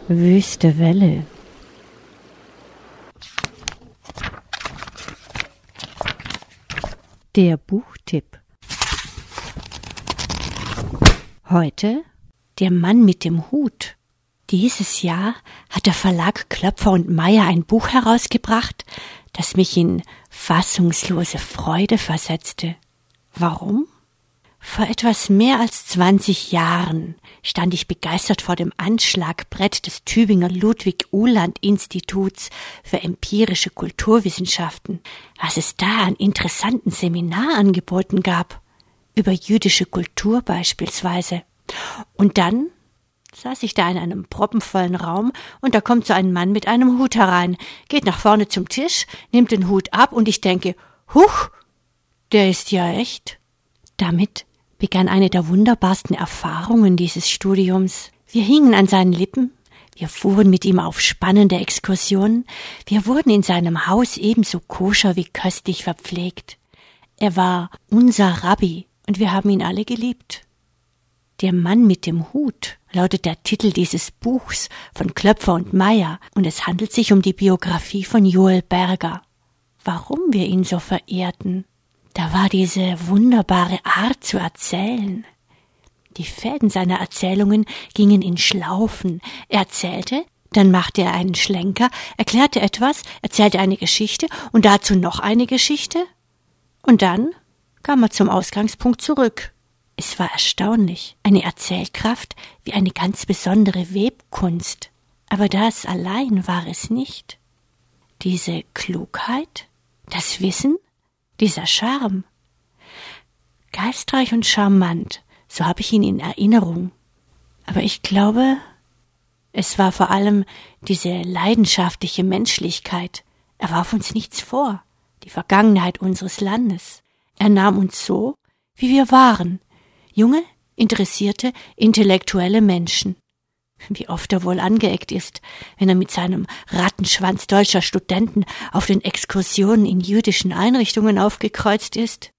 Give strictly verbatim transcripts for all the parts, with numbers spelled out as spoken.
Wüste Welle. Der Buchtipp. Heute der Mann mit dem Hut. Dieses Jahr hat der Verlag Klöpfer und Meyer ein Buch herausgebracht, das mich in fassungslose Freude versetzte. Warum? Vor etwas mehr als zwanzig Jahren stand ich begeistert vor dem Anschlagbrett des Tübinger Ludwig-Uhland-Instituts für empirische Kulturwissenschaften, was es da an interessanten Seminarangeboten gab, über jüdische Kultur beispielsweise. Und dann saß ich da in einem proppenvollen Raum und da kommt so ein Mann mit einem Hut herein, geht nach vorne zum Tisch, nimmt den Hut ab und ich denke, huch, der ist ja echt. Damit begann eine der wunderbarsten Erfahrungen dieses Studiums. Wir hingen an seinen Lippen, wir fuhren mit ihm auf spannende Exkursionen, wir wurden in seinem Haus ebenso koscher wie köstlich verpflegt. Er war unser Rabbi und wir haben ihn alle geliebt. Der Mann mit dem Hut lautet der Titel dieses Buchs von Klöpfer und Meyer und es handelt sich um die Biografie von Joel Berger. Warum wir ihn so verehrten? Da war diese wunderbare Art zu erzählen. Die Fäden seiner Erzählungen gingen in Schlaufen. Er erzählte, dann machte er einen Schlenker, erklärte etwas, erzählte eine Geschichte und dazu noch eine Geschichte. Und dann kam er zum Ausgangspunkt zurück. Es war erstaunlich, eine Erzählkraft wie eine ganz besondere Webkunst. Aber das allein war es nicht. Diese Klugheit, das Wissen, dieser Charme. Geistreich und charmant, so habe ich ihn in Erinnerung. Aber ich glaube, es war vor allem diese leidenschaftliche Menschlichkeit. Er warf uns nichts vor, die Vergangenheit unseres Landes. Er nahm uns so, wie wir waren, junge, interessierte, intellektuelle Menschen. Wie oft er wohl angeeckt ist, wenn er mit seinem Rattenschwanz deutscher Studenten auf den Exkursionen in jüdischen Einrichtungen aufgekreuzt ist.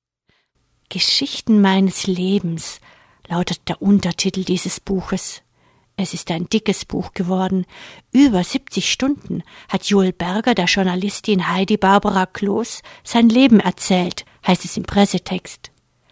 Geschichten meines Lebens lautet der Untertitel dieses Buches. Es ist ein dickes Buch geworden. Über siebzig Stunden hat Joel Berger der Journalistin Heidi Barbara Kloß sein Leben erzählt, heißt es im Pressetext.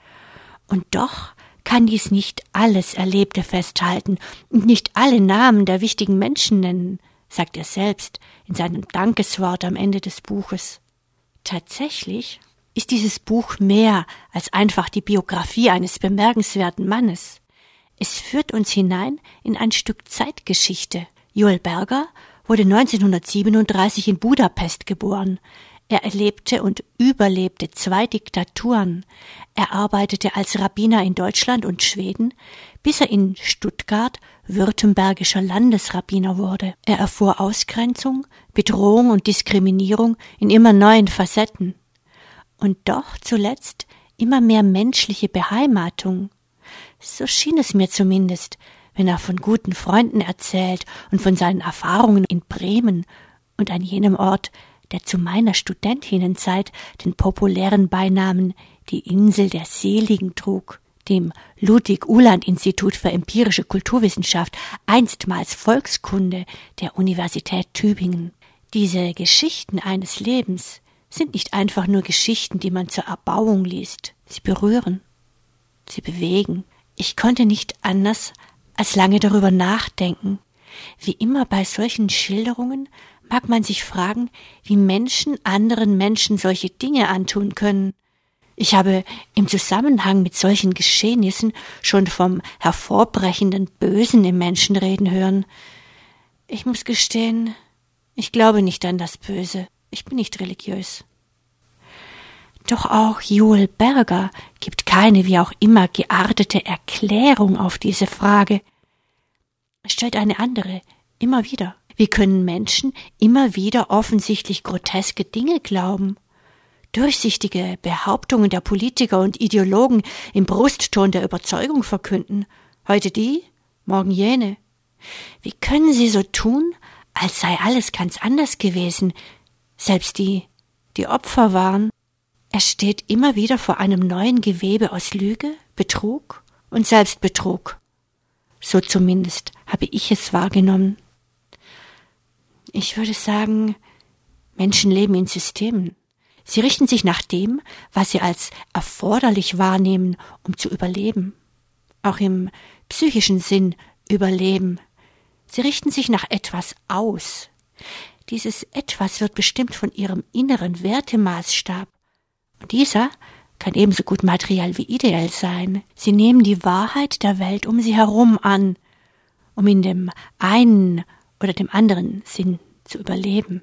Und doch kann dies nicht alles Erlebte festhalten und nicht alle Namen der wichtigen Menschen nennen, sagt er selbst in seinem Dankeswort am Ende des Buches. Tatsächlich ist dieses Buch mehr als einfach die Biografie eines bemerkenswerten Mannes. Es führt uns hinein in ein Stück Zeitgeschichte. Joel Berger wurde neunzehnhundertsiebenunddreißig in Budapest geboren. Er erlebte und überlebte zwei Diktaturen. Er arbeitete als Rabbiner in Deutschland und Schweden, bis er in Stuttgart württembergischer Landesrabbiner wurde. Er erfuhr Ausgrenzung, Bedrohung und Diskriminierung in immer neuen Facetten. Und doch zuletzt immer mehr menschliche Beheimatung. So schien es mir zumindest, wenn er von guten Freunden erzählt und von seinen Erfahrungen in Bremen und an jenem Ort, der zu meiner Studentinnenzeit den populären Beinamen die Insel der Seligen trug, dem Ludwig-Uhland-Institut für empirische Kulturwissenschaft, einstmals Volkskunde der Universität Tübingen. Diese Geschichten eines Lebens sind nicht einfach nur Geschichten, die man zur Erbauung liest. Sie berühren, sie bewegen. Ich konnte nicht anders als lange darüber nachdenken. Wie immer bei solchen Schilderungen mag man sich fragen, wie Menschen anderen Menschen solche Dinge antun können. Ich habe im Zusammenhang mit solchen Geschehnissen schon vom hervorbrechenden Bösen im Menschen reden hören. Ich muss gestehen, ich glaube nicht an das Böse. Ich bin nicht religiös. Doch auch Joel Berger gibt keine wie auch immer geartete Erklärung auf diese Frage. Er stellt eine andere, immer wieder. Wie können Menschen immer wieder offensichtlich groteske Dinge glauben? Durchsichtige Behauptungen der Politiker und Ideologen im Brustton der Überzeugung verkünden. Heute die, morgen jene. Wie können sie so tun, als sei alles ganz anders gewesen, selbst die, die Opfer waren? Er steht immer wieder vor einem neuen Gewebe aus Lüge, Betrug und Selbstbetrug. So zumindest habe ich es wahrgenommen. Ich würde sagen, Menschen leben in Systemen. Sie richten sich nach dem, was sie als erforderlich wahrnehmen, um zu überleben. Auch im psychischen Sinn überleben. Sie richten sich nach etwas aus. Dieses Etwas wird bestimmt von ihrem inneren Wertemaßstab. Und dieser kann ebenso gut materiell wie ideell sein. Sie nehmen die Wahrheit der Welt um sie herum an, um in dem einen oder dem anderen Sinn zu überleben.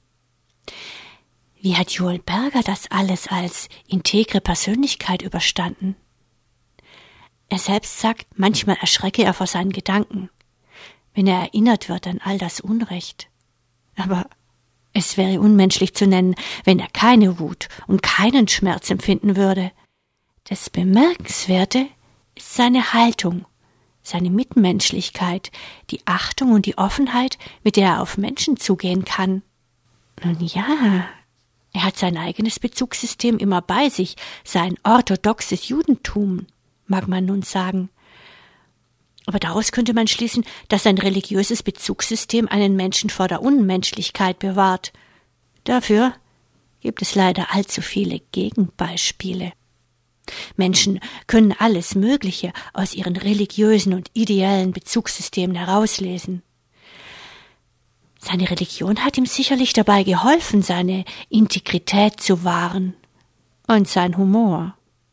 Wie hat Joel Berger das alles als integre Persönlichkeit überstanden? Er selbst sagt, manchmal erschrecke er vor seinen Gedanken, wenn er erinnert wird an all das Unrecht. Aber es wäre unmenschlich zu nennen, wenn er keine Wut und keinen Schmerz empfinden würde. Das Bemerkenswerte ist seine Haltung, seine Mitmenschlichkeit, die Achtung und die Offenheit, mit der er auf Menschen zugehen kann. Nun ja, er hat sein eigenes Bezugssystem immer bei sich, sein orthodoxes Judentum, mag man nun sagen. Aber daraus könnte man schließen, dass sein religiöses Bezugssystem einen Menschen vor der Unmenschlichkeit bewahrt. Dafür gibt es leider allzu viele Gegenbeispiele. Menschen können alles Mögliche aus ihren religiösen und ideellen Bezugssystemen herauslesen. Seine Religion hat ihm sicherlich dabei geholfen, seine Integrität zu wahren und sein Humor.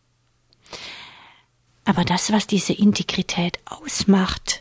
Aber das, was diese Integrität ausmacht,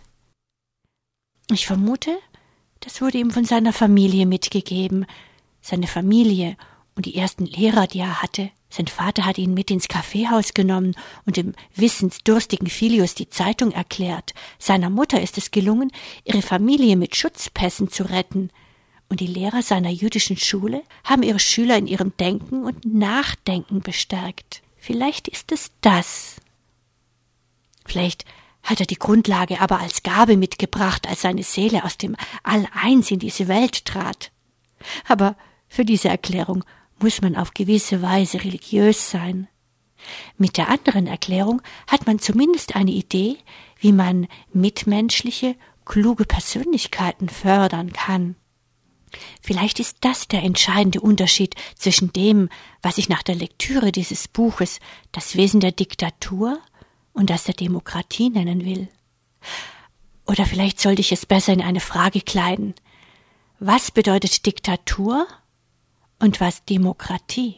ich vermute, das wurde ihm von seiner Familie mitgegeben. Seine Familie und die ersten Lehrer, die er hatte. Sein Vater hat ihn mit ins Kaffeehaus genommen und dem wissensdurstigen Filius die Zeitung erklärt. Seiner Mutter ist es gelungen, ihre Familie mit Schutzpässen zu retten. Und die Lehrer seiner jüdischen Schule haben ihre Schüler in ihrem Denken und Nachdenken bestärkt. Vielleicht ist es das. Vielleicht hat er die Grundlage aber als Gabe mitgebracht, als seine Seele aus dem All-Eins in diese Welt trat. Aber für diese Erklärung muss man auf gewisse Weise religiös sein. Mit der anderen Erklärung hat man zumindest eine Idee, wie man mitmenschliche, kluge Persönlichkeiten fördern kann. Vielleicht ist das der entscheidende Unterschied zwischen dem, was ich nach der Lektüre dieses Buches das Wesen der Diktatur und das der Demokratie nennen will. Oder vielleicht sollte ich es besser in eine Frage kleiden. Was bedeutet Diktatur und was Demokratie?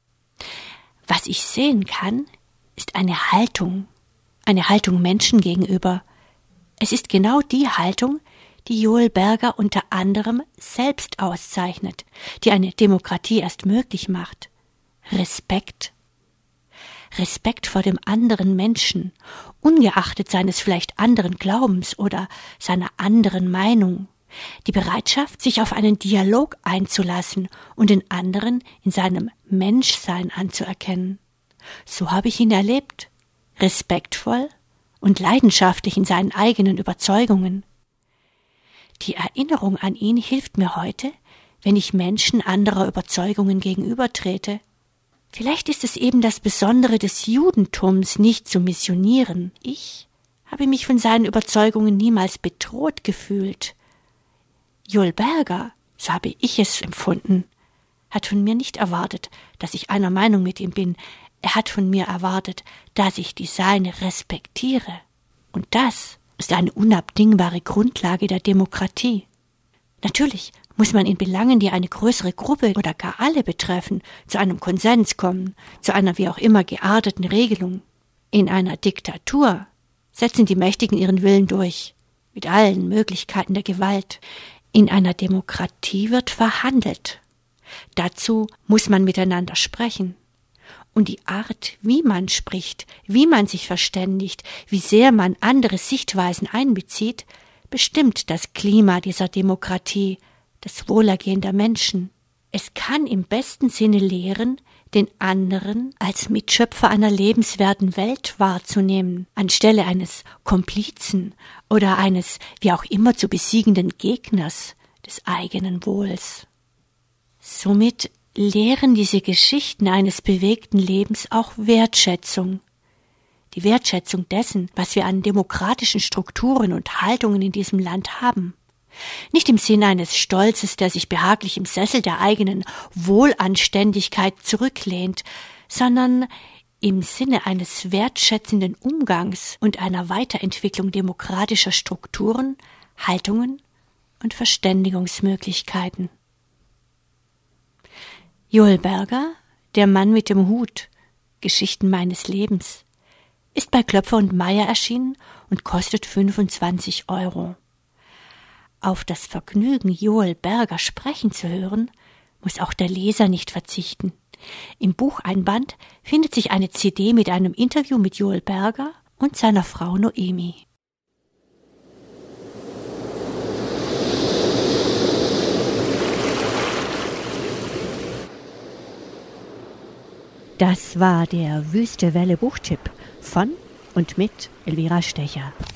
Was ich sehen kann, ist eine Haltung, eine Haltung Menschen gegenüber. Es ist genau die Haltung, die Joel Berger unter anderem selbst auszeichnet, die eine Demokratie erst möglich macht. Respekt. Respekt vor dem anderen Menschen, ungeachtet seines vielleicht anderen Glaubens oder seiner anderen Meinung. Die Bereitschaft, sich auf einen Dialog einzulassen und den anderen in seinem Menschsein anzuerkennen. So habe ich ihn erlebt, respektvoll und leidenschaftlich in seinen eigenen Überzeugungen. Die Erinnerung an ihn hilft mir heute, wenn ich Menschen anderer Überzeugungen gegenübertrete. Vielleicht ist es eben das Besondere des Judentums, nicht zu missionieren. Ich habe mich von seinen Überzeugungen niemals bedroht gefühlt. Joel Berger, so habe ich es empfunden, hat von mir nicht erwartet, dass ich einer Meinung mit ihm bin. Er hat von mir erwartet, dass ich die seine respektiere. Und das ist eine unabdingbare Grundlage der Demokratie. Natürlich muss man in Belangen, die eine größere Gruppe oder gar alle betreffen, zu einem Konsens kommen, zu einer wie auch immer gearteten Regelung. In einer Diktatur setzen die Mächtigen ihren Willen durch, mit allen Möglichkeiten der Gewalt. In einer Demokratie wird verhandelt. Dazu muss man miteinander sprechen. Und die Art, wie man spricht, wie man sich verständigt, wie sehr man andere Sichtweisen einbezieht, bestimmt das Klima dieser Demokratie, das Wohlergehen der Menschen. Es kann im besten Sinne lehren, den anderen als Mitschöpfer einer lebenswerten Welt wahrzunehmen, anstelle eines Komplizen oder eines wie auch immer zu besiegenden Gegners des eigenen Wohls. Somit lehren diese Geschichten eines bewegten Lebens auch Wertschätzung. Die Wertschätzung dessen, was wir an demokratischen Strukturen und Haltungen in diesem Land haben. Nicht im Sinne eines Stolzes, der sich behaglich im Sessel der eigenen Wohlanständigkeit zurücklehnt, sondern im Sinne eines wertschätzenden Umgangs und einer Weiterentwicklung demokratischer Strukturen, Haltungen und Verständigungsmöglichkeiten. Joel Berger, Der Mann mit dem Hut, Geschichten meines Lebens, ist bei Klöpfer und Meyer erschienen und kostet fünfundzwanzig Euro. Auf das Vergnügen, Joel Berger sprechen zu hören, muss auch der Leser nicht verzichten. Im Bucheinband findet sich eine C D mit einem Interview mit Joel Berger und seiner Frau Noemi. Das war der Wüste Welle Buchtipp von und mit Elvira Stecher.